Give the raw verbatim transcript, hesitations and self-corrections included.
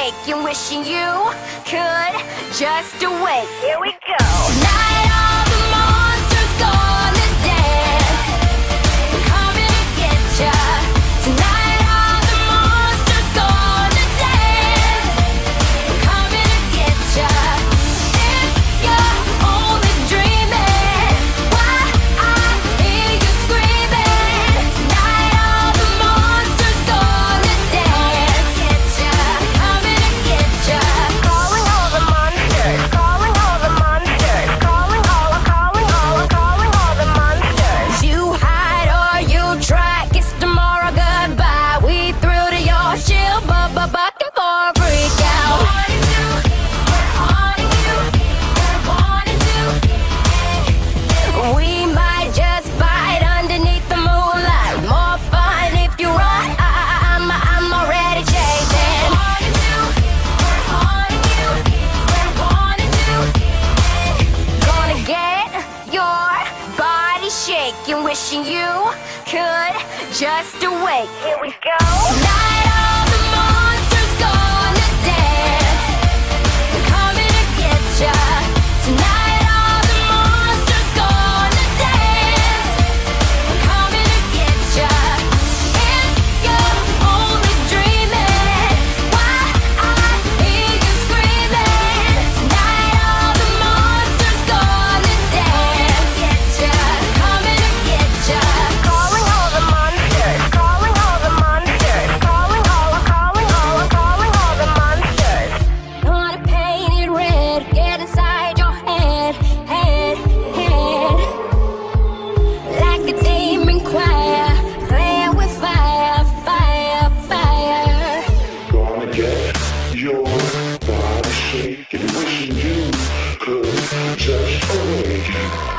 shaking, wishing you could just awake. Here we go. Tonight all the monsters gonna dance. We're coming to get ya. Tonight all the monsters gonna dance. We're coming to get ya. If you're only dreaming, why I hear you screaming. Tonight all the monsters gonna dance. Get ya. Coming to get ya. Calling all the monsters. Calling all the monsters. Calling all, calling all, calling all the monsters. You hide or you try. Kiss tomorrow goodbye. We through to your shield, but but bucking for a freak out. We might just bite underneath the moonlight. More fun if you run. I, I, I'm, I'm already chasing. Gonna get your body shaking, wishing you could just awake. Here we go. Tonight all the monsters gonna dance. We're coming to get ya. Tonight all the monsters gonna dance. We're coming to get ya. If you're only dreaming, why I hear you screaming. Tonight all the monsters gonna dance. Get ya. Coming to get ya. Calling all the monsters. Calling all the monsters. Calling all, calling all, calling all the monsters. Gonna paint it red. Get inside your head, head, head. Like a demon choir, playing with fire, fire, fire. Gonna get your body shaking, wishing you could just awake.